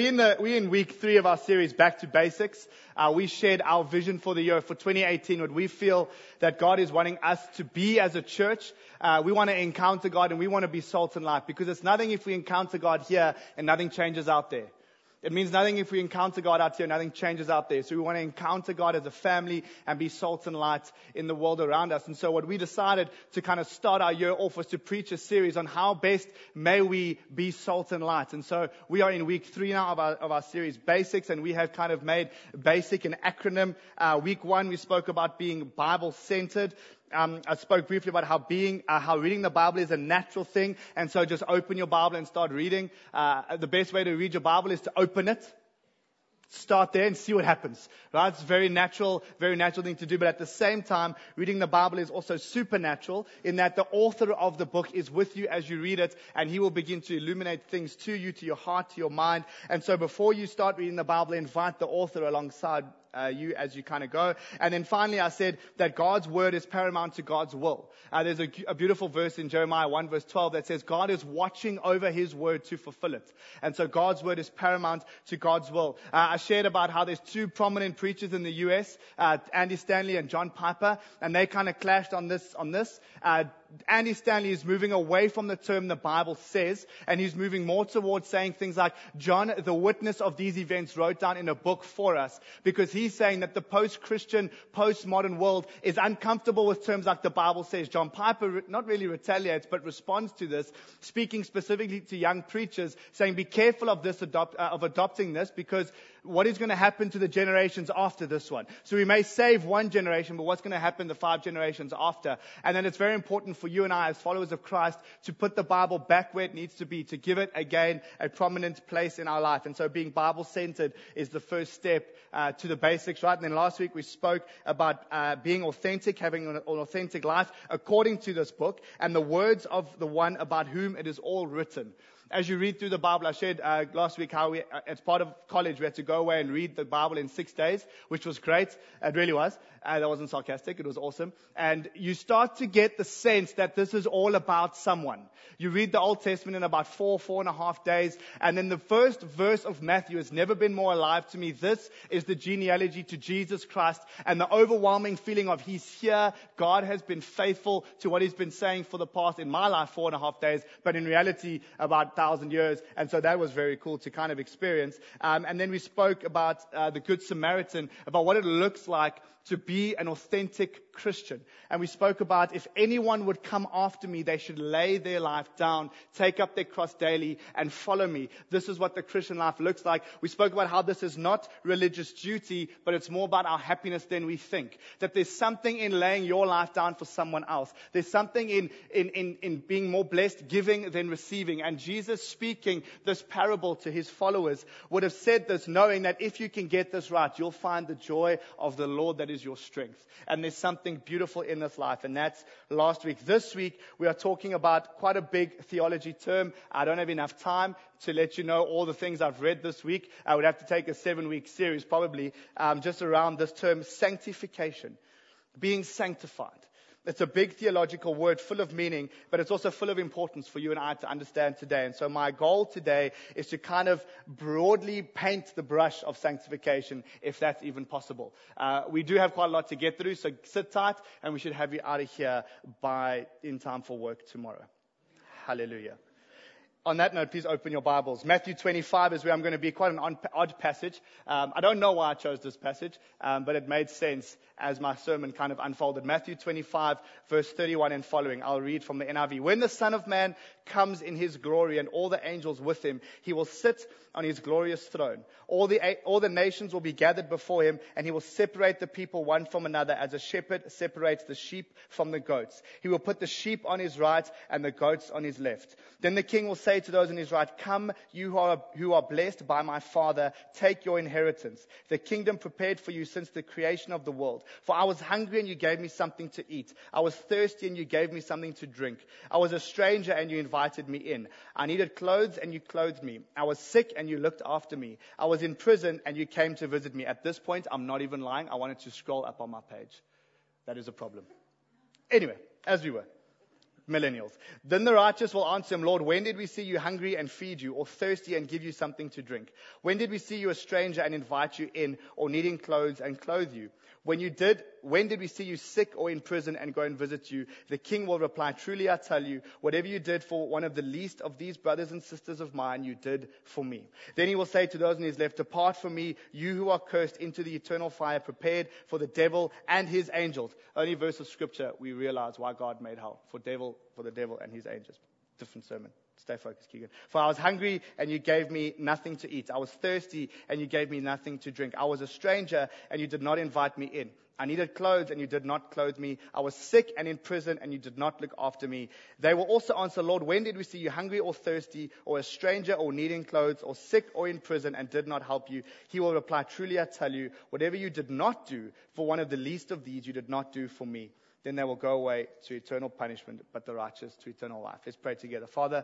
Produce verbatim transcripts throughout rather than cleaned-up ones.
we're in, the, we're in week three of our series, Back to Basics. Uh, we shared our vision for the year for twenty eighteen, what we feel that God is wanting us to be as a church. Uh, we want to encounter God and we want to be salt and light, because it's nothing if we encounter God here and nothing changes out there. It means nothing if we encounter God out here, nothing changes out there. So we want to encounter God as a family and be salt and light in the world around us. And so what we decided to kind of start our year off was to preach a series on how best may we be salt and light. And so we are in week three now of our, of our series, Basics, and we have kind of made basic an acronym. Uh, week one, we spoke about being Bible-centered. Um, I spoke briefly about how being, uh, how reading the Bible is a natural thing. And so just open your Bible and start reading. Uh, the best way to read your Bible is to open it. Start there and see what happens, right? It's a very natural, very natural thing to do. But at the same time, reading the Bible is also supernatural in that the author of the book is with you as you read it, and he will begin to illuminate things to you, to your heart, to your mind. And so before you start reading the Bible, invite the author alongside Uh, you as you kind of go. And then finally, I said that God's word is paramount to God's will. Uh, there's a, a beautiful verse in Jeremiah one verse twelve that says God is watching over his word to fulfill it. And so God's word is paramount to God's will. Uh, I shared about how there's two prominent preachers in the U S, uh, Andy Stanley and John Piper, and they kind of clashed on this, on this. Uh, Andy Stanley is moving away from the term the Bible says, and he's moving more towards saying things like, John, the witness of these events, wrote down in a book for us, because he's saying that the post-Christian, post-modern world is uncomfortable with terms like the Bible says. John Piper not really retaliates, but responds to this, speaking specifically to young preachers, saying, be careful of this, adopt, uh, of adopting this, because what is going to happen to the generations after this one? So we may save one generation, but what's going to happen the five generations after? And then it's very important for you and I as followers of Christ to put the Bible back where it needs to be, to give it, again, a prominent place in our life. And so being Bible-centered is the first step uh, to the basics, right? And then last week we spoke about uh, being authentic, having an, an authentic life according to this book, and the words of the one about whom it is all written. As you read through the Bible, I shared uh, last week how we, uh, as part of college, we had to go away and read the Bible in six days, which was great. It really was. Uh, that wasn't sarcastic. It was awesome. And you start to get the sense that this is all about someone. You read the Old Testament in about four, four and a half days. And then the first verse of Matthew has never been more alive to me. This is the genealogy to Jesus Christ, and the overwhelming feeling of he's here. God has been faithful to what he's been saying for the past, in my life, four and a half days, but in reality, about thousand years. And so that was very cool to kind of experience. Um, and then we spoke about uh, the Good Samaritan, about what it looks like to be an authentic Christian. And we spoke about, if anyone would come after me, they should lay their life down, take up their cross daily, and follow me. This is what the Christian life looks like. We spoke about how this is not religious duty, but it's more about our happiness than we think. That there's something in laying your life down for someone else. There's something in, in, in, in being more blessed giving than receiving. And Jesus, speaking this parable to his followers, would have said this knowing that if you can get this right, you'll find the joy of the Lord that is your strength. And there's something beautiful in this life, and that's last week. This week, we are talking about quite a big theology term. I don't have enough time to let you know all the things I've read this week. I would have to take a seven-week series probably um, just around this term, sanctification, being sanctified. It's a big theological word full of meaning, but it's also full of importance for you and I to understand today. And so my goal today is to kind of broadly paint the brush of sanctification, if that's even possible. Uh, we do have quite a lot to get through, so sit tight, and we should have you out of here by in time for work tomorrow. Hallelujah. On that note, please open your Bibles. Matthew twenty-five is where I'm going to be, quite an odd passage. Um, I don't know why I chose this passage, um, but it made sense as my sermon kind of unfolded. Matthew twenty-five, verse thirty-one and following. I'll read from the N I V. When the Son of Man comes in his glory and all the angels with him, he will sit on his glorious throne. All the, all the nations will be gathered before him, and he will separate the people one from another as a shepherd separates the sheep from the goats. He will put the sheep on his right and the goats on his left. Then the king will say to those on his right, come, you who are, who are blessed by my Father, take your inheritance, the kingdom prepared for you since the creation of the world. For I was hungry and you gave me something to eat. I was thirsty and you gave me something to drink. I was a stranger and you invited me in. I needed clothes and you clothed me. I was sick and you looked after me. I was in prison and you came to visit me. At this point, I'm not even lying. I wanted to scroll up on my page. That is a problem. Anyway, as we were. Millennials. Then the righteous will answer him, Lord, when did we see you hungry and feed you, or thirsty and give you something to drink? When did we see you a stranger and invite you in, or needing clothes and clothe you? When you did, when did we see you sick or in prison and go and visit you? The king will reply, truly I tell you, whatever you did for one of the least of these brothers and sisters of mine, you did for me. Then he will say to those on his left, depart from me, you who are cursed, into the eternal fire prepared for the devil and his angels. Only verse of scripture we realize why God made hell. For devil, for the devil and his angels. Different sermon. Stay focused, Keegan. For I was hungry, and you gave me nothing to eat. I was thirsty, and you gave me nothing to drink. I was a stranger, and you did not invite me in. I needed clothes, and you did not clothe me. I was sick and in prison, and you did not look after me. They will also answer, Lord, when did we see you hungry or thirsty, or a stranger, or needing clothes, or sick or in prison, and did not help you? He will reply, truly I tell you, whatever you did not do for one of the least of these, you did not do for me. Then they will go away to eternal punishment, but the righteous to eternal life. Let's pray together. Father,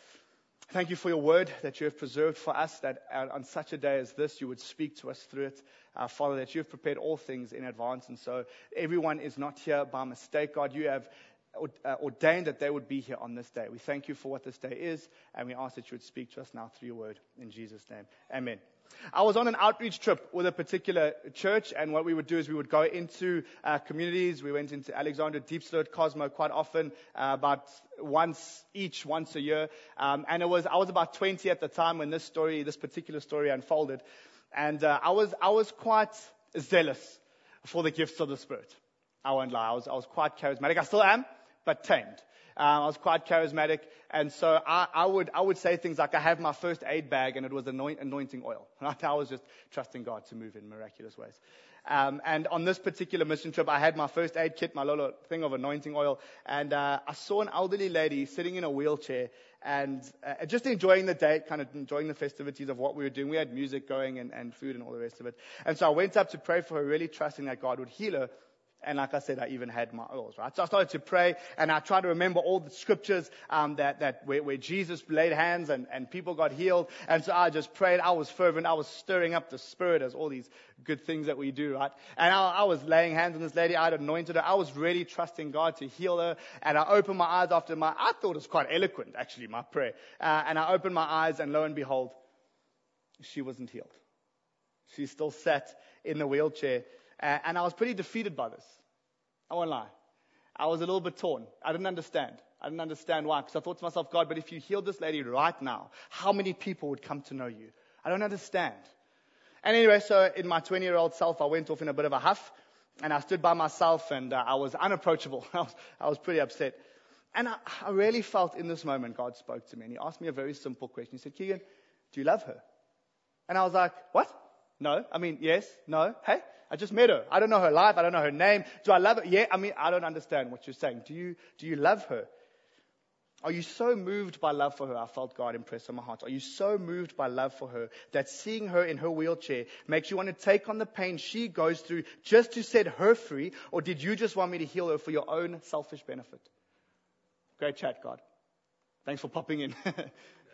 thank you for your word that you have preserved for us, that on such a day as this, you would speak to us through it. Uh, Father, that you have prepared all things in advance. And so everyone is not here by mistake. God, you have uh, ordained that they would be here on this day. We thank you for what this day is, and we ask that you would speak to us now through your word. In Jesus' name, amen. I was on an outreach trip with a particular church, and what we would do is we would go into uh, communities. We went into Alexandra, Diepsloot, Cosmo quite often, uh, about once each, once a year. Um, and it was I was about twenty at the time when this story, this particular story unfolded, and uh, I was I was quite zealous for the gifts of the Spirit. I won't lie, I was I was quite charismatic. I still am, but tamed. Uh, I was quite charismatic, and so I, I would I would say things like, I have my first aid bag, and it was anoint, anointing oil. Right? I was just trusting God to move in miraculous ways. Um, and on this particular mission trip, I had my first aid kit, my little thing of anointing oil, and uh, I saw an elderly lady sitting in a wheelchair and uh, just enjoying the day, kind of enjoying the festivities of what we were doing. We had music going and, and food and all the rest of it. And so I went up to pray for her, really trusting that God would heal her. And like I said, I even had my oils, right? So I started to pray, and I tried to remember all the scriptures um, that that where, where Jesus laid hands and, and people got healed. And so I just prayed. I was fervent. I was stirring up the Spirit, as all these good things that we do, right? And I, I was laying hands on this lady. I had anointed her. I was really trusting God to heal her. And I opened my eyes after my, I thought it was quite eloquent, actually, my prayer. Uh, and I opened my eyes, and lo and behold, she wasn't healed. She still sat in the wheelchair. Uh, and I was pretty defeated by this. I won't lie. I was a little bit torn. I didn't understand. I didn't understand why. Because I thought to myself, God, but if you healed this lady right now, how many people would come to know you? I don't understand. And anyway, so in my twenty-year-old self, I went off in a bit of a huff. And I stood by myself, and uh, I was unapproachable. I was, I was pretty upset. And I, I really felt in this moment, God spoke to me. And he asked me a very simple question. He said, Keegan, do you love her? And I was like, what? No. I mean, yes, no. Hey, I just met her. I don't know her life. I don't know her name. Do I love her? Yeah. I mean, I don't understand what you're saying. Do you, do you love her? Are you so moved by love for her? I felt God impress on my heart. Are you so moved by love for her that seeing her in her wheelchair makes you want to take on the pain she goes through just to set her free? Or did you just want me to heal her for your own selfish benefit? Great chat, God. Thanks for popping in. It's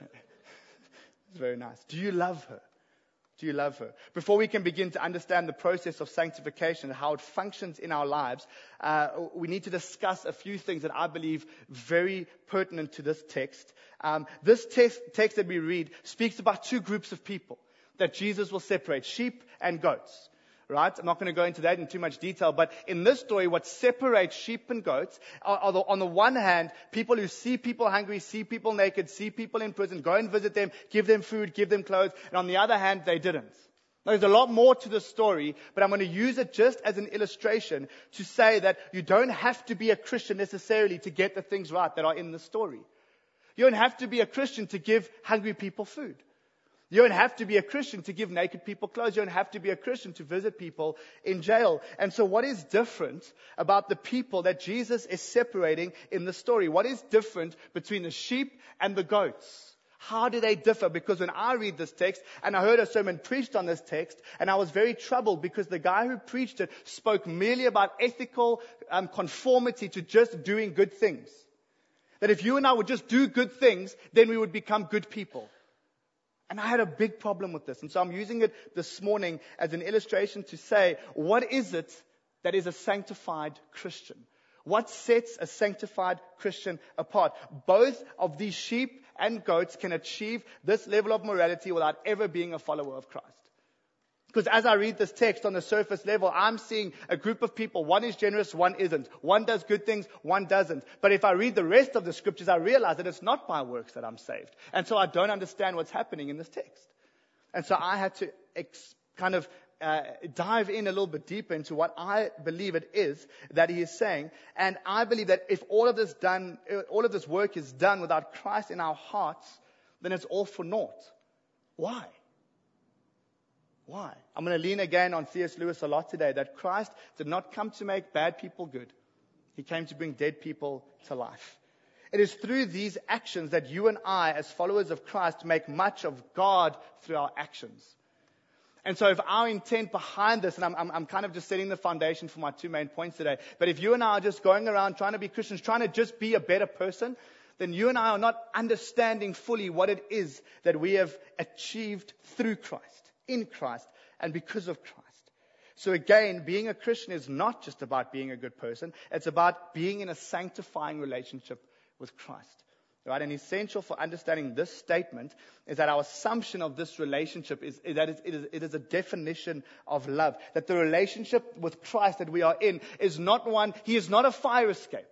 very nice. Do you love her? Do you love her? Before we can begin to understand the process of sanctification and how it functions in our lives, uh, we need to discuss a few things that I believe very pertinent to this text. Um, this text, text that we read speaks about two groups of people that Jesus will separate, sheep and goats. Right? I'm not going to go into that in too much detail, but in this story, what separates sheep and goats are, are the, on the one hand, people who see people hungry, see people naked, see people in prison, go and visit them, give them food, give them clothes, and on the other hand, they didn't. Now, there's a lot more to the story, but I'm going to use it just as an illustration to say that you don't have to be a Christian necessarily to get the things right that are in the story. You don't have to be a Christian to give hungry people food. You don't have to be a Christian to give naked people clothes. You don't have to be a Christian to visit people in jail. And so what is different about the people that Jesus is separating in the story? What is different between the sheep and the goats? How do they differ? Because when I read this text, and I heard a sermon preached on this text, and I was very troubled because the guy who preached it spoke merely about ethical um, conformity to just doing good things. That if you and I would just do good things, then we would become good people. And I had a big problem with this. And so I'm using it this morning as an illustration to say, what is it that is a sanctified Christian? What sets a sanctified Christian apart? Both of these sheep and goats can achieve this level of morality without ever being a follower of Christ. Because as I read this text on the surface level, I'm seeing a group of people. One is generous, one isn't. One does good things, one doesn't. But if I read the rest of the scriptures, I realize that it's not by works that I'm saved. And so I don't understand what's happening in this text. And so I had to ex- kind of uh, dive in a little bit deeper into what I believe it is that he is saying. And I believe that if all of this done, all of this work is done without Christ in our hearts, then it's all for naught. Why? Why? I'm going to lean again on C S Lewis a lot today, that Christ did not come to make bad people good. He came to bring dead people to life. It is through these actions that you and I, as followers of Christ, make much of God through our actions. And so if our intent behind this, and I'm, I'm, I'm kind of just setting the foundation for my two main points today, but if you and I are just going around trying to be Christians, trying to just be a better person, then you and I are not understanding fully what it is that we have achieved through Christ. In Christ and because of Christ. So again, being a Christian is not just about being a good person. It's about being in a sanctifying relationship with Christ. Right? And essential for understanding this statement is that our assumption of this relationship is, is that it is, it is a definition of love. That the relationship with Christ that we are in is not one, he is not a fire escape.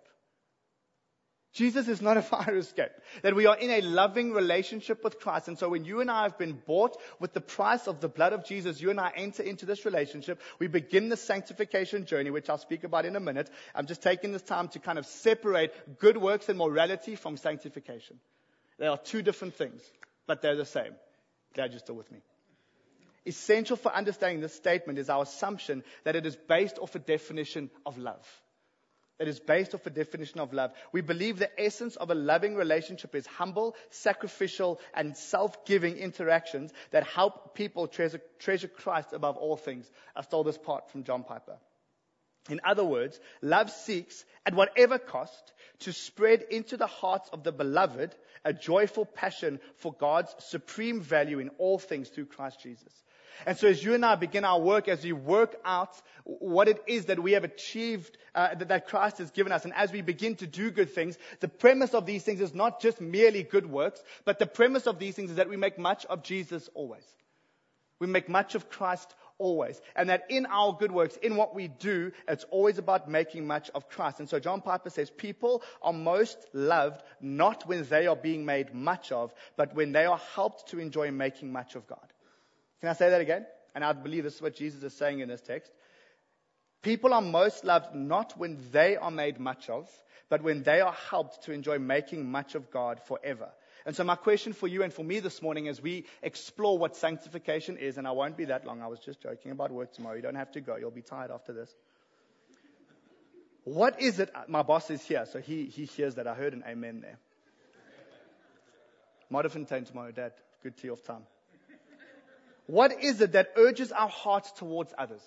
Jesus is not a fire escape. That we are in a loving relationship with Christ. And so when you and I have been bought with the price of the blood of Jesus, you and I enter into this relationship. We begin the sanctification journey, which I'll speak about in a minute. I'm just taking this time to kind of separate good works and morality from sanctification. They are two different things, but they're the same. Glad you're still with me. Essential for understanding this statement is our assumption that it is based off a definition of love. It is based off a definition of love. We believe the essence of a loving relationship is humble, sacrificial, and self-giving interactions that help people treasure, treasure Christ above all things. I stole this part from John Piper. In other words, love seeks, at whatever cost, to spread into the hearts of the beloved a joyful passion for God's supreme value in all things through Christ Jesus. And so as you and I begin our work, as we work out what it is that we have achieved, uh, that, that Christ has given us, and as we begin to do good things, the premise of these things is not just merely good works, but the premise of these things is that we make much of Jesus always. We make much of Christ always. And that in our good works, in what we do, it's always about making much of Christ. And so John Piper says, people are most loved not when they are being made much of, but when they are helped to enjoy making much of God. Can I say that again? And I believe this is what Jesus is saying in this text. People are most loved not when they are made much of, but when they are helped to enjoy making much of God forever. And so my question for you and for me this morning as we explore what sanctification is, and I won't be that long, I was just joking about work tomorrow. You don't have to go. You'll be tired after this. What is it? My boss is here, so he, he hears that. I heard an amen there. Modderfontein tomorrow, Dad. Good tea off time. What is it that urges our hearts towards others?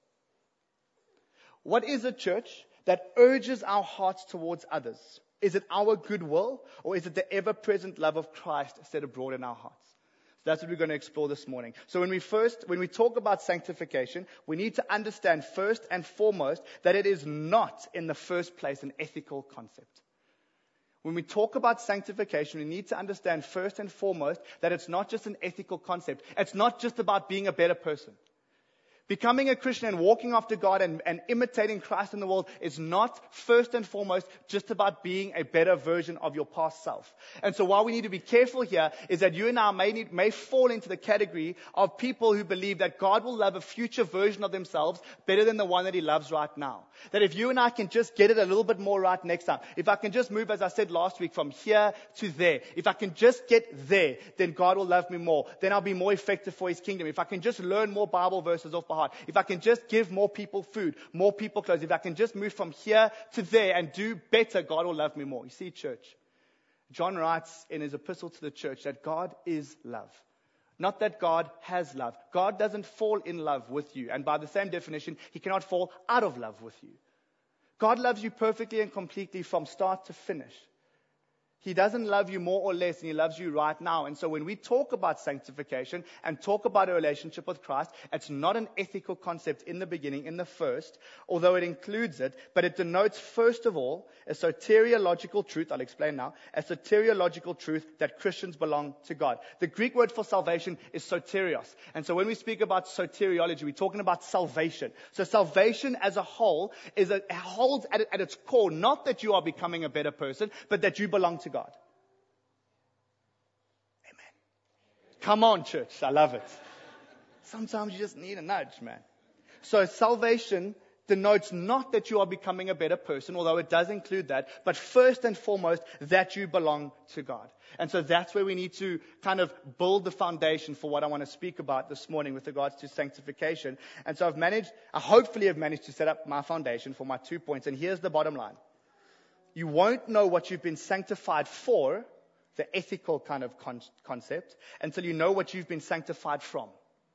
What is a church that urges our hearts towards others? Is it our goodwill, or is it the ever-present love of Christ set abroad in our hearts? So that's what we're going to explore this morning. So when we first, when we talk about sanctification, we need to understand first and foremost that it is not in the first place an ethical concept. When we talk about sanctification, we need to understand first and foremost that it's not just an ethical concept. It's not just about being a better person. Becoming a Christian and walking after God and, and imitating Christ in the world is not first and foremost just about being a better version of your past self. And so while we need to be careful here is that you and I may, need, may fall into the category of people who believe that God will love a future version of themselves better than the one that he loves right now. That if you and I can just get it a little bit more right next time, if I can just move, as I said last week, from here to there, if I can just get there, then God will love me more. Then I'll be more effective for his kingdom. If I can just learn more Bible verses off by heart, if I can just give more people food, more people clothes, if I can just move from here to there and do better, God will love me more. You see, church, John writes in his epistle to the church that God is love. Not that God has love. God doesn't fall in love with you. And by the same definition, he cannot fall out of love with you. God loves you perfectly and completely from start to finish. He doesn't love you more or less, and He loves you right now. And so when we talk about sanctification and talk about a relationship with Christ, it's not an ethical concept in the beginning, in the first, although it includes it, but it denotes, first of all, a soteriological truth. I'll explain now. A soteriological truth that Christians belong to God. The Greek word for salvation is soterios. And so when we speak about soteriology, we're talking about salvation. So salvation as a whole is a, holds at, at its core, not that you are becoming a better person, but that you belong to God. God. Amen. Come on, church. I love it. Sometimes you just need a nudge, man. So salvation denotes not that you are becoming a better person, although it does include that, but first and foremost, that you belong to God. And so that's where we need to kind of build the foundation for what I want to speak about this morning with regards to sanctification. And so I've managed, I hopefully have managed to set up my foundation for my two points. And here's the bottom line. You won't know what you've been sanctified for, the ethical kind of con- concept, until you know what you've been sanctified from,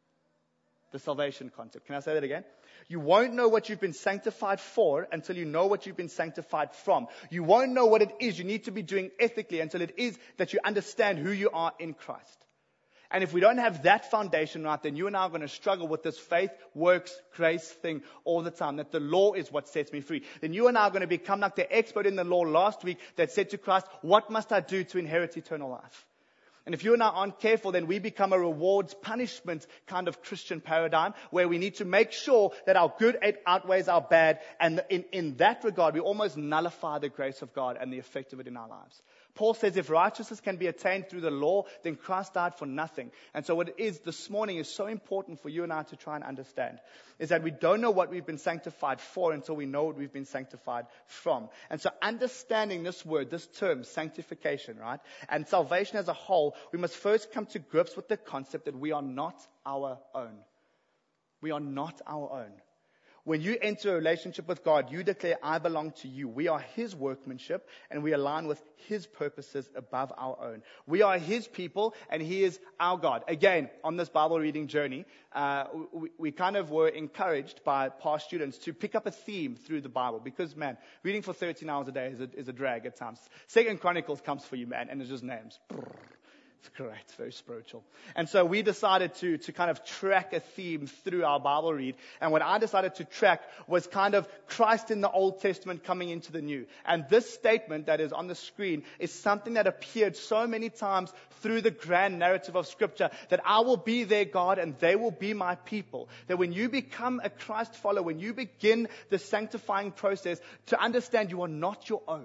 the salvation concept. Can I say that again? You won't know what you've been sanctified for until you know what you've been sanctified from. You won't know what it is you need to be doing ethically until it is that you understand who you are in Christ. And if we don't have that foundation right, then you and I are going to struggle with this faith, works, grace thing all the time, that the law is what sets me free. Then you and I are going to become like the expert in the law last week that said to Christ, what must I do to inherit eternal life? And if you and I aren't careful, then we become a rewards punishment kind of Christian paradigm where we need to make sure that our good outweighs our bad. And in, in that regard, we almost nullify the grace of God and the effect of it in our lives. Paul says if righteousness can be attained through the law, then Christ died for nothing. And so what it is this morning is so important for you and I to try and understand is that we don't know what we've been sanctified for until we know what we've been sanctified from. And so understanding this word, this term, sanctification, right, and salvation as a whole, we must first come to grips with the concept that we are not our own. We are not our own. When you enter a relationship with God, you declare, I belong to you. We are His workmanship, and we align with His purposes above our own. We are His people, and He is our God. Again, on this Bible reading journey, uh, we, we kind of were encouraged by past students to pick up a theme through the Bible. Because, man, reading for thirteen hours a day is a, is a drag at times. Second Chronicles comes for you, man, and it's just names. Brrr. It's great. It's very spiritual. And so we decided to, to kind of track a theme through our Bible read. And what I decided to track was kind of Christ in the Old Testament coming into the New. And this statement that is on the screen is something that appeared so many times through the grand narrative of Scripture, that I will be their God and they will be my people. That when you become a Christ follower, when you begin the sanctifying process, to understand you are not your own.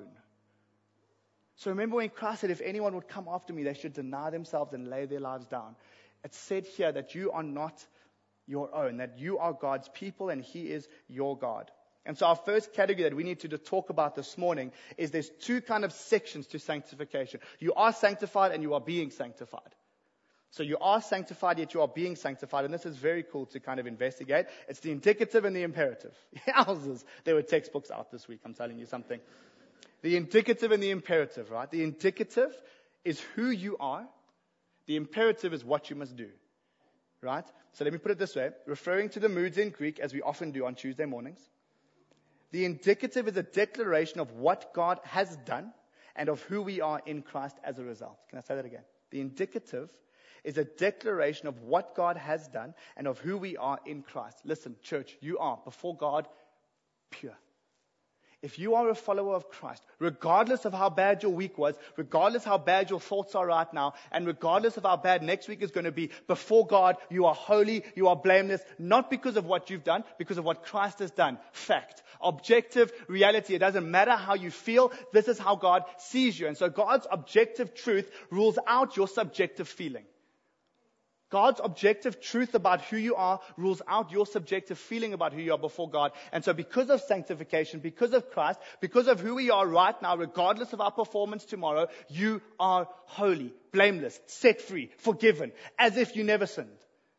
So remember when Christ said, if anyone would come after me, they should deny themselves and lay their lives down. It's said here that you are not your own, that you are God's people and He is your God. And so our first category that we need to talk about this morning is there's two kind of sections to sanctification. You are sanctified and you are being sanctified. So you are sanctified, yet you are being sanctified. And this is very cool to kind of investigate. It's the indicative and the imperative. Yowzers. There were textbooks out this week, I'm telling you something. The indicative and the imperative, right? The indicative is who you are. The imperative is what you must do, right? So let me put it this way. Referring to the moods in Greek, as we often do on Tuesday mornings, the indicative is a declaration of what God has done and of who we are in Christ as a result. Can I say that again? The indicative is a declaration of what God has done and of who we are in Christ. Listen, church, you are, before God, pure. If you are a follower of Christ, regardless of how bad your week was, regardless how bad your thoughts are right now, and regardless of how bad next week is going to be, before God, you are holy, you are blameless, not because of what you've done, because of what Christ has done. Fact. Objective reality. It doesn't matter how you feel. This is how God sees you. And so God's objective truth rules out your subjective feeling. God's objective truth about who you are rules out your subjective feeling about who you are before God. And so because of sanctification, because of Christ, because of who we are right now, regardless of our performance tomorrow, you are holy, blameless, set free, forgiven, as if you never sinned.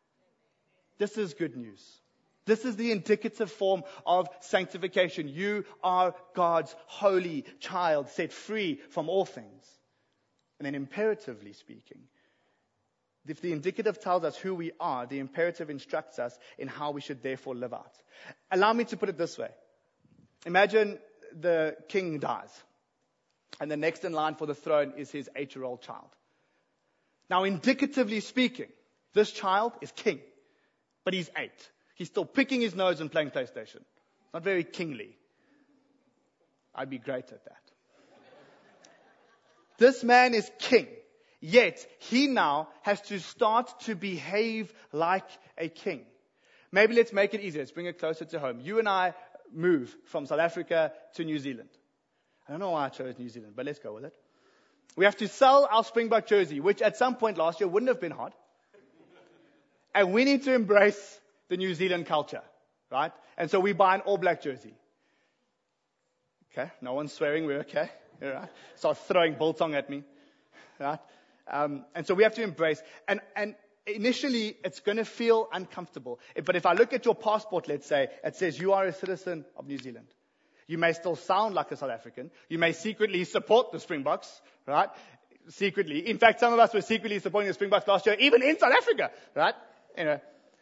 This is good news. This is the indicative form of sanctification. You are God's holy child, set free from all things. And then imperatively speaking, if the indicative tells us who we are, the imperative instructs us in how we should therefore live out. Allow me to put it this way. Imagine the king dies. And the next in line for the throne is his eight-year-old child. Now, indicatively speaking, this child is king, but he's eight. He's still picking his nose and playing PlayStation. Not very kingly. I'd be great at that. This man is king, yet he now has to start to behave like a king. Maybe let's make it easier. Let's bring it closer to home. You and I move from South Africa to New Zealand. I don't know why I chose New Zealand, but let's go with it. We have to sell our Springbok jersey, which at some point last year wouldn't have been hot. And we need to embrace the New Zealand culture, right? And so we buy an All Black jersey. Okay, no one's swearing, we're okay. All right. Start throwing biltong at me, right? Um, and so we have to embrace. And, and initially, it's going to feel uncomfortable. But if I look at your passport, let's say, it says you are a citizen of New Zealand. You may still sound like a South African. You may secretly support the Springboks, right? Secretly. In fact, some of us were secretly supporting the Springboks last year, even in South Africa, right? You know.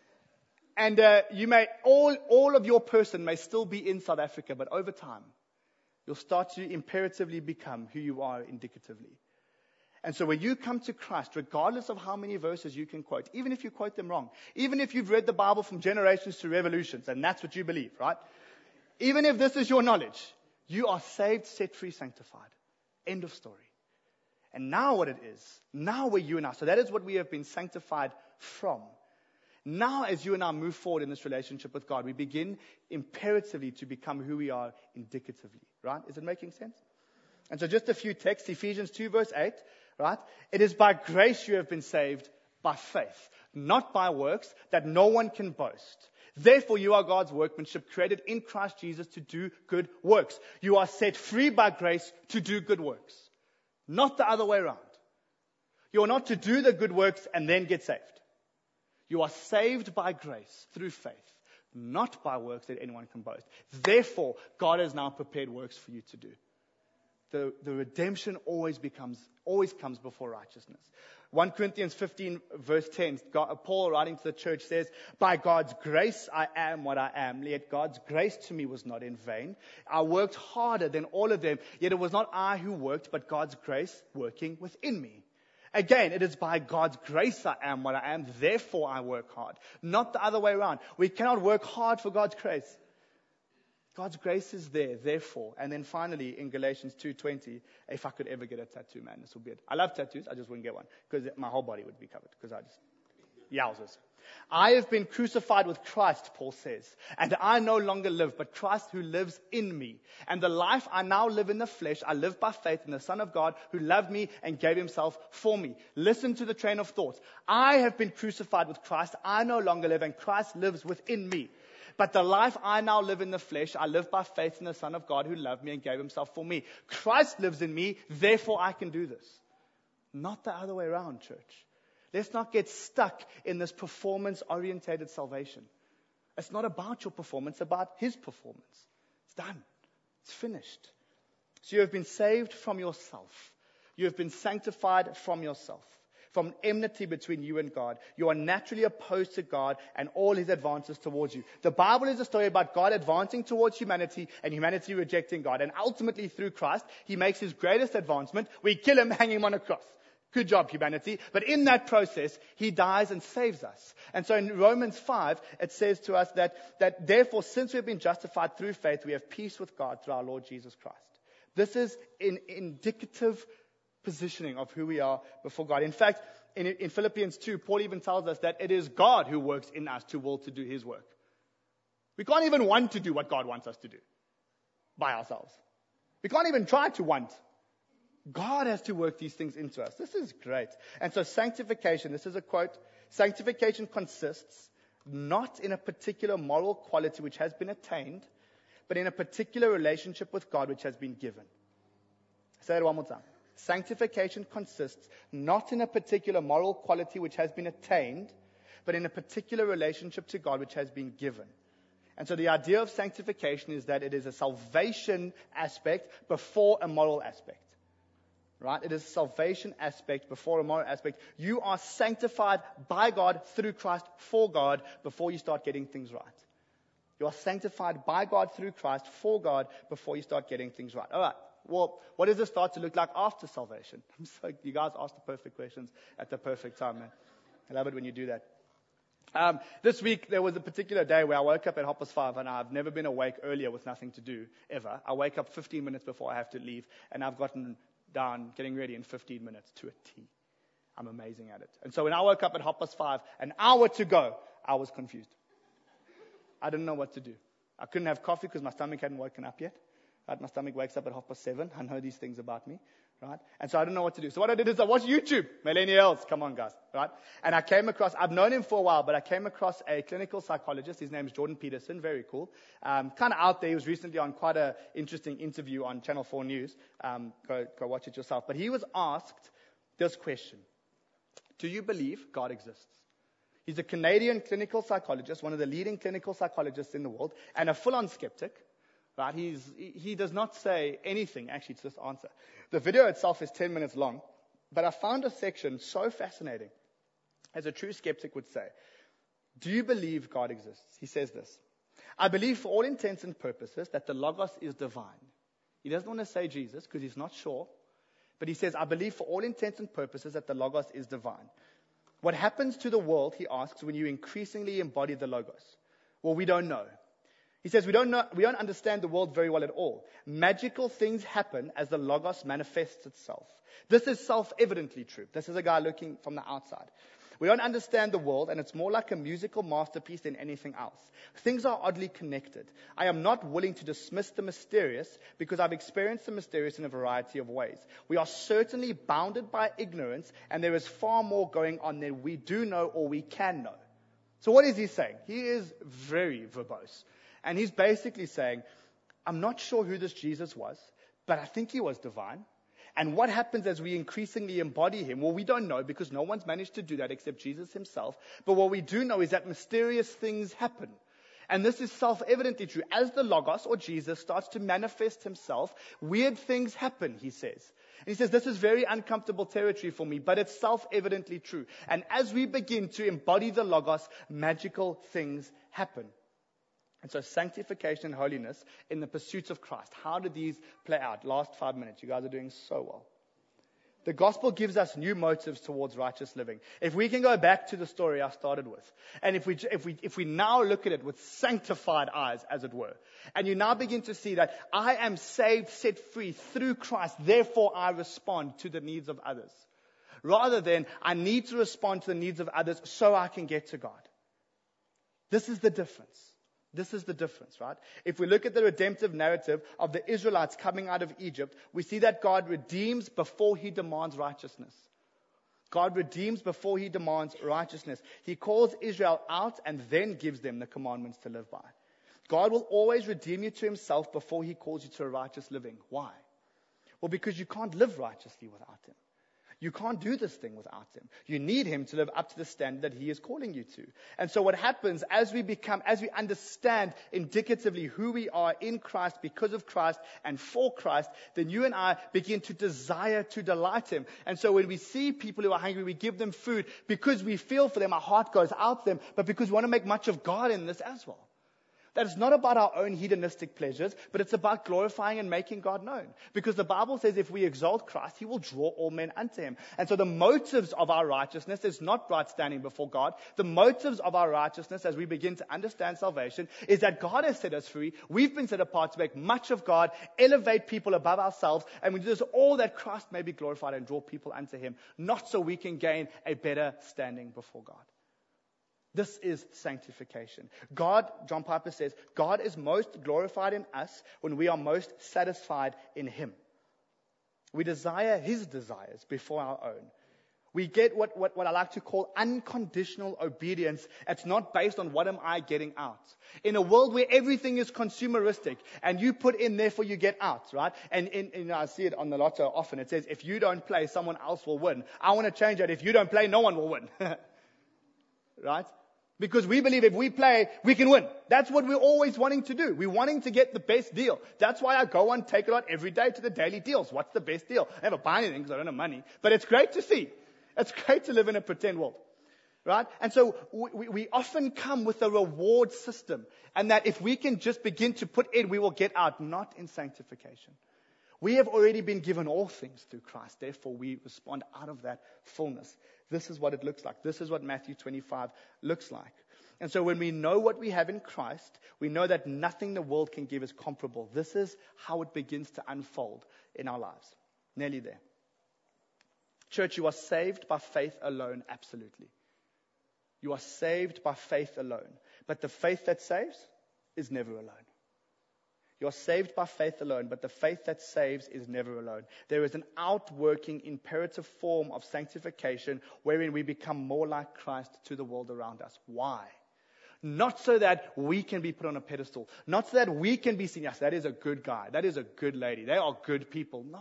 And uh, you may, all, all of your person may still be in South Africa, but over time, you'll start to imperatively become who you are indicatively. And so when you come to Christ, regardless of how many verses you can quote, even if you quote them wrong, even if you've read the Bible from generations to revolutions, and that's what you believe, right? Even if this is your knowledge, you are saved, set free, sanctified. End of story. And now what it is, now we're you and I. So that is what we have been sanctified from. Now as you and I move forward in this relationship with God, we begin imperatively to become who we are indicatively, right? Is it making sense? And so just a few texts, Ephesians two verse eight, right? It is by grace you have been saved by faith, not by works, that no one can boast. Therefore you are God's workmanship, created in Christ Jesus to do good works. You are set free by grace to do good works, not the other way around. You are not to do the good works and then get saved. You are saved by grace through faith, not by works that anyone can boast. Therefore, God has now prepared works for you to do. The, the redemption always becomes, always comes before righteousness. First Corinthians fifteen verse ten, God, Paul writing to the church says, by God's grace I am what I am, yet God's grace to me was not in vain. I worked harder than all of them, yet it was not I who worked, but God's grace working within me. Again, it is by God's grace I am what I am, therefore I work hard. Not the other way around. We cannot work hard for God's grace. God's grace is there, therefore. And then finally, in Galatians two twenty, if I could ever get a tattoo, man, this would be it. I love tattoos, I just wouldn't get one, because my whole body would be covered, because I just, yowzers. I have been crucified with Christ, Paul says, and I no longer live, but Christ who lives in me. And the life I now live in the flesh, I live by faith in the Son of God who loved me and gave himself for me. Listen to the train of thought. I have been crucified with Christ, I no longer live, and Christ lives within me. But the life I now live in the flesh, I live by faith in the Son of God who loved me and gave himself for me. Christ lives in me, therefore I can do this. Not the other way around, church. Let's not get stuck in this performance-orientated salvation. It's not about your performance, it's about his performance. It's done. It's finished. So you have been saved from yourself. You have been sanctified from yourself. From enmity between you and God. You are naturally opposed to God and all his advances towards you. The Bible is a story about God advancing towards humanity and humanity rejecting God. And ultimately through Christ, he makes his greatest advancement. We kill him, hang him on a cross. Good job, humanity. But in that process, he dies and saves us. And so in Romans five, it says to us that, that therefore, since we've been justified through faith, we have peace with God through our Lord Jesus Christ. This is an indicative positioning of who we are before God. In fact, in, in Philippians two, Paul even tells us that it is God who works in us to will to do his work. We can't even want to do what God wants us to do by ourselves. We can't even try to want. God has to work these things into us. This is great. And so sanctification, this is a quote, sanctification consists not in a particular moral quality which has been attained, but in a particular relationship with God which has been given. Say it one more time. Sanctification consists not in a particular moral quality which has been attained, but in a particular relationship to God which has been given. And so the idea of sanctification is that it is a salvation aspect before a moral aspect. Right? It is a salvation aspect before a moral aspect. You are sanctified by God through Christ for God before you start getting things right. You are sanctified by God through Christ for God before you start getting things right. All right. Well, what does it start to look like after salvation? I'm so, you guys ask the perfect questions at the perfect time, man. I love it when you do that. Um, this week, there was a particular day where I woke up at half past five, and I've never been awake earlier with nothing to do, ever. I wake up fifteen minutes before I have to leave, and I've gotten down, getting ready in fifteen minutes to a T. I'm amazing at it. And so when I woke up at half past five, an hour to go, I was confused. I didn't know what to do. I couldn't have coffee because my stomach hadn't woken up yet. Right? My stomach wakes up at half past seven. I know these things about me. Right? And so I didn't know what to do. So what I did is I watched YouTube. Millennials, come on guys. Right? And I came across, I've known him for a while, but I came across a clinical psychologist. His name is Jordan Peterson. Very cool. Um, kind of out there. He was recently on quite an interesting interview on Channel four News. Um, go, go watch it yourself. But he was asked this question. Do you believe God exists? He's a Canadian clinical psychologist, one of the leading clinical psychologists in the world, and a full-on skeptic. Right? He's, he does not say anything, actually, to this answer. The video itself is ten minutes long, but I found a section so fascinating, as a true skeptic would say. Do you believe God exists? He says this. I believe for all intents and purposes that the Logos is divine. He doesn't want to say Jesus because he's not sure, but he says, I believe for all intents and purposes that the Logos is divine. What happens to the world, he asks, when you increasingly embody the Logos? Well, we don't know. He says we don't know, we don't understand the world very well at all. Magical things happen as the Logos manifests itself. This is self-evidently true. This is a guy looking from the outside. We don't understand the world, and it's more like a musical masterpiece than anything else. Things are oddly connected. I am not willing to dismiss the mysterious because I've experienced the mysterious in a variety of ways. We are certainly bounded by ignorance, and there is far more going on than we do know or we can know. So what is he saying? He is very verbose. And he's basically saying, I'm not sure who this Jesus was, but I think he was divine. And what happens as we increasingly embody him? Well, we don't know because no one's managed to do that except Jesus himself. But what we do know is that mysterious things happen. And this is self-evidently true. As the Logos, or Jesus, starts to manifest himself, weird things happen, he says. And he says, this is very uncomfortable territory for me, but it's self-evidently true. And as we begin to embody the Logos, magical things happen. And so sanctification and holiness in the pursuit of Christ. How do these play out? Last five minutes. You guys are doing so well. The gospel gives us new motives towards righteous living. If we can go back to the story I started with, and if we, if we, if we now look at it with sanctified eyes, as it were, and you now begin to see that I am saved, set free through Christ, therefore I respond to the needs of others. Rather than I need to respond to the needs of others so I can get to God. This is the difference. This is the difference, right? If we look at the redemptive narrative of the Israelites coming out of Egypt, we see that God redeems before he demands righteousness. God redeems before he demands righteousness. He calls Israel out and then gives them the commandments to live by. God will always redeem you to himself before he calls you to a righteous living. Why? Well, because you can't live righteously without him. You can't do this thing without him. You need him to live up to the standard that he is calling you to. And so what happens as we become, as we understand indicatively who we are in Christ, because of Christ and for Christ, then you and I begin to desire to delight him. And so when we see people who are hungry, we give them food because we feel for them, our heart goes out to them, but because we want to make much of God in this as well. That it's not about our own hedonistic pleasures, but it's about glorifying and making God known. Because the Bible says if we exalt Christ, he will draw all men unto him. And so the motives of our righteousness is not right standing before God. The motives of our righteousness as we begin to understand salvation is that God has set us free. We've been set apart to make much of God, elevate people above ourselves, and we do this all that Christ may be glorified and draw people unto him, not so we can gain a better standing before God. This is sanctification. God, John Piper says, God is most glorified in us when we are most satisfied in him. We desire his desires before our own. We get what, what, what I like to call unconditional obedience. It's not based on what am I getting out. In a world where everything is consumeristic and you put in, therefore you get out, right? And, and, and I see it on the lotto often. It says, if you don't play, someone else will win. I want to change that. If you don't play, no one will win. Right? Because we believe if we play, we can win. That's what we're always wanting to do. We're wanting to get the best deal. That's why I go on Take It Out every day to the daily deals. What's the best deal? I never buy anything because I don't have money. But it's great to see. It's great to live in a pretend world. Right? And so we, we often come with a reward system. And that if we can just begin to put in, we will get out. Not in sanctification. We have already been given all things through Christ. Therefore, we respond out of that fullness. This is what it looks like. This is what Matthew twenty-five looks like. And so when we know what we have in Christ, we know that nothing the world can give is comparable. This is how it begins to unfold in our lives. Nearly there. Church, you are saved by faith alone, absolutely. You are saved by faith alone. But the faith that saves is never alone. You are saved by faith alone, but the faith that saves is never alone. There is an outworking imperative form of sanctification wherein we become more like Christ to the world around us. Why? Not so that we can be put on a pedestal. Not so that we can be seen, yes, that is a good guy. That is a good lady. They are good people. No.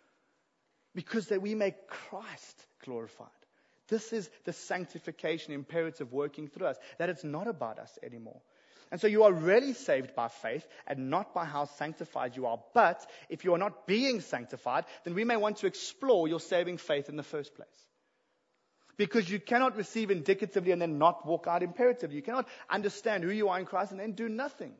Because that we make Christ glorified. This is the sanctification imperative working through us. That it's not about us anymore. And so you are really saved by faith and not by how sanctified you are. But if you are not being sanctified, then we may want to explore your saving faith in the first place. Because you cannot receive indicatively and then not walk out imperatively. You cannot understand who you are in Christ and then do nothing.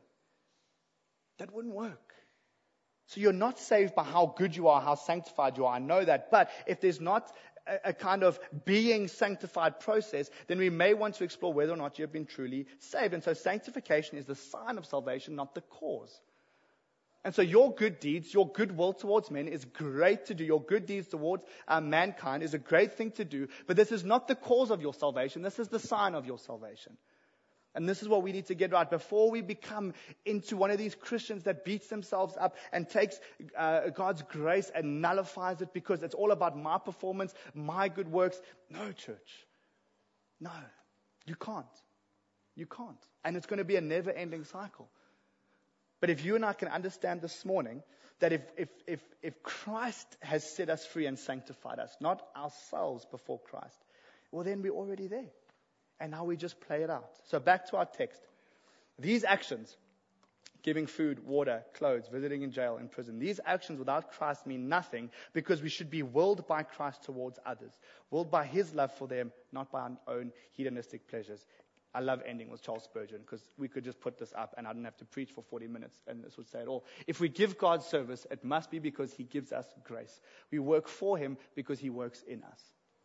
That wouldn't work. So you're not saved by how good you are, how sanctified you are. I know that. But if there's not a, a kind of being sanctified process, then we may want to explore whether or not you have been truly saved. And so sanctification is the sign of salvation, not the cause. And so your good deeds, your goodwill towards men is great to do. Your good deeds towards uh, mankind is a great thing to do. But this is not the cause of your salvation. This is the sign of your salvation. And this is what we need to get right before we become into one of these Christians that beats themselves up and takes uh, God's grace and nullifies it because it's all about my performance, my good works. No, church. No. You can't. You can't. And it's going to be a never-ending cycle. But if you and I can understand this morning that if, if, if, if Christ has set us free and sanctified us, not ourselves before Christ, well, then we're already there. And now we just play it out. So back to our text. These actions, giving food, water, clothes, visiting in jail, in prison, these actions without Christ mean nothing because we should be willed by Christ towards others. Willed by His love for them, not by our own hedonistic pleasures. I love ending with Charles Spurgeon because we could just put this up and I don't have to preach for forty minutes and this would say it all. If we give God service, it must be because He gives us grace. We work for Him because He works in us.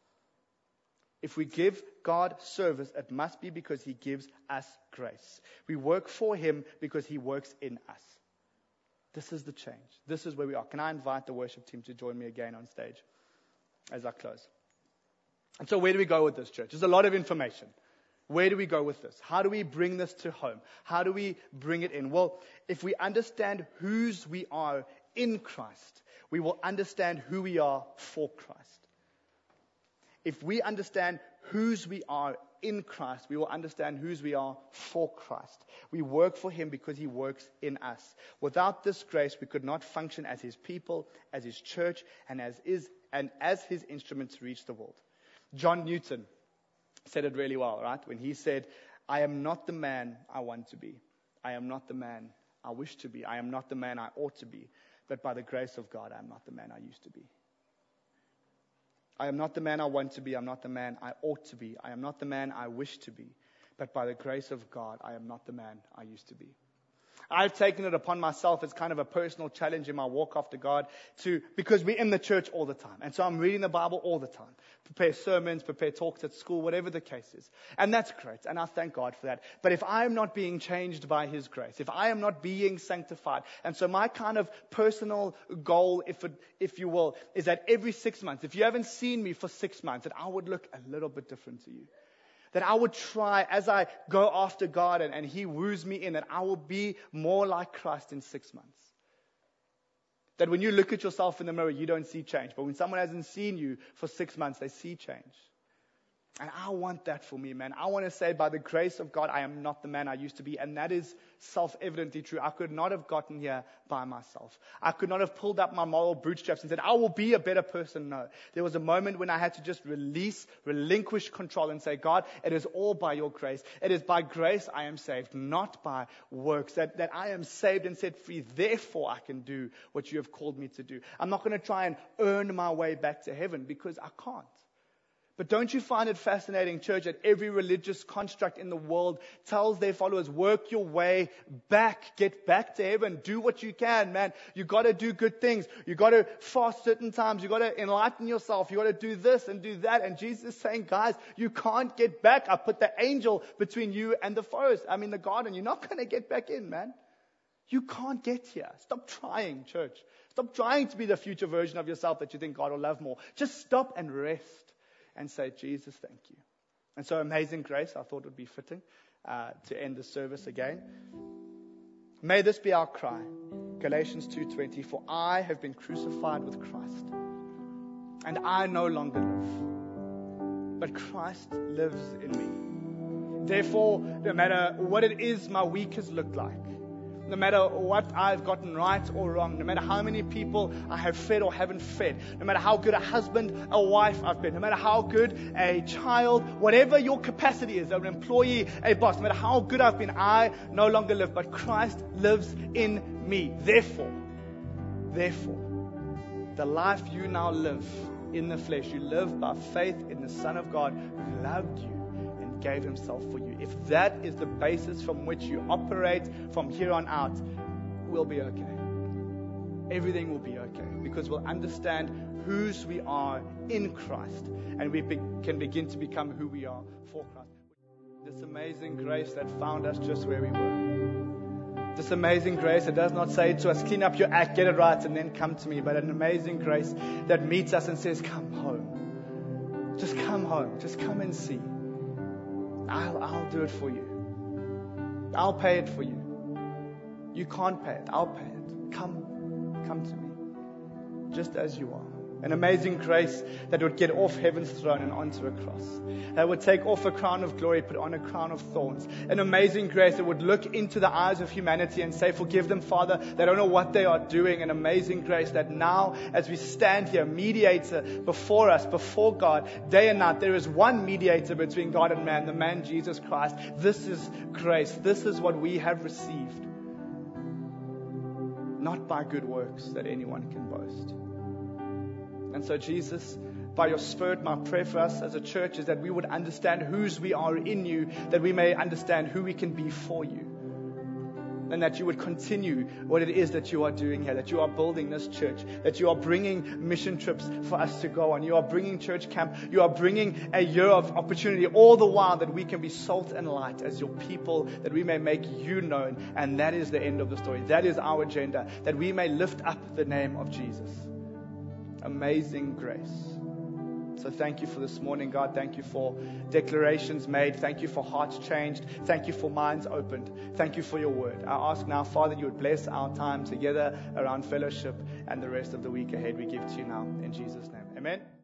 If we give God service, it must be because He gives us grace. We work for Him because He works in us. This is the change. This is where we are. Can I invite the worship team to join me again on stage as I close? And so where do we go with this, church? There's a lot of information. Where do we go with this? How do we bring this to home? How do we bring it in? Well, if we understand whose we are in Christ, we will understand who we are for Christ. If we understand whose we are in Christ, we will understand whose we are for Christ. We work for Him because He works in us. Without this grace, we could not function as His people, as His church, and as is and as His instrument to reach the world. John Newton said it really well, right? When he said, I am not the man I want to be. I am not the man I wish to be. I am not the man I ought to be. But by the grace of God, I am not the man I used to be. I am not the man I want to be. I'm not the man I ought to be. I am not the man I wish to be. But by the grace of God, I am not the man I used to be. I've taken it upon myself as kind of a personal challenge in my walk after God to, because we're in the church all the time. And so I'm reading the Bible all the time. Prepare sermons, prepare talks at school, whatever the case is. And that's great. And I thank God for that. But if I'm not being changed by His grace, if I am not being sanctified, and so my kind of personal goal, if it, if you will, is that every six months, if you haven't seen me for six months, that I would look a little bit different to you. That I would try, as I go after God and, and He woos me in, that I will be more like Christ in six months. That when you look at yourself in the mirror, you don't see change. But when someone hasn't seen you for six months, they see change. And I want that for me, man. I want to say, by the grace of God, I am not the man I used to be. And that is self-evidently true. I could not have gotten here by myself. I could not have pulled up my moral bootstraps and said, I will be a better person. No. There was a moment when I had to just release, relinquish control and say, God, it is all by your grace. It is by grace I am saved, not by works. That, that I am saved and set free. Therefore, I can do what you have called me to do. I'm not going to try and earn my way back to heaven because I can't. But don't you find it fascinating, church, that every religious construct in the world tells their followers, work your way back, get back to heaven, do what you can, man. You got to do good things. You got to fast certain times. You got to enlighten yourself. You got to do this and do that. And Jesus is saying, guys, you can't get back. I put the angel between you and the forest. I mean, the garden. You're not going to get back in, man. You can't get here. Stop trying, church. Stop trying to be the future version of yourself that you think God will love more. Just stop and rest and say, Jesus, thank you. And so Amazing Grace, I thought would be fitting uh, to end the service again. May this be our cry. Galatians two twenty, for I have been crucified with Christ, and I no longer live, but Christ lives in me. Therefore, no matter what it is my week has looked like, no matter what I've gotten right or wrong, no matter how many people I have fed or haven't fed, no matter how good a husband, a wife I've been, no matter how good a child, whatever your capacity is, an employee, a boss, no matter how good I've been, I no longer live, but Christ lives in me. Therefore, therefore, the life you now live in the flesh, you live by faith in the Son of God who loved you and gave himself for you. If that is the basis from which you operate from here on out, we'll be okay. Everything will be okay because we'll understand whose we are in Christ, and we be- can begin to become who we are for Christ. This amazing grace that found us just where we were. This amazing grace that does not say to us, clean up your act, get it right, and then come to me, but an amazing grace that meets us and says, come home. Just come home. Just come and see. I'll, I'll do it for you. I'll pay it for you. You can't pay it. I'll pay it. Come, come to me, just as you are. An amazing grace that would get off heaven's throne and onto a cross. That would take off a crown of glory, put on a crown of thorns. An amazing grace that would look into the eyes of humanity and say, forgive them, Father. They don't know what they are doing. An amazing grace that now, as we stand here, mediator before us, before God, day and night, there is one mediator between God and man, the man Jesus Christ. This is grace. This is what we have received. Not by good works that anyone can boast. And so, Jesus, by your Spirit, my prayer for us as a church is that we would understand whose we are in you, that we may understand who we can be for you. And that you would continue what it is that you are doing here, that you are building this church, that you are bringing mission trips for us to go on. You are bringing church camp. You are bringing a year of opportunity, all the while that we can be salt and light as your people, that we may make you known. And that is the end of the story. That is our agenda, that we may lift up the name of Jesus. Amazing grace. So thank you for this morning, God. Thank you for declarations made. Thank you for hearts changed. Thank you for minds opened. Thank you for your word. I ask now, Father, you would bless our time together around fellowship and the rest of the week ahead we give to you now. In Jesus' name. Amen.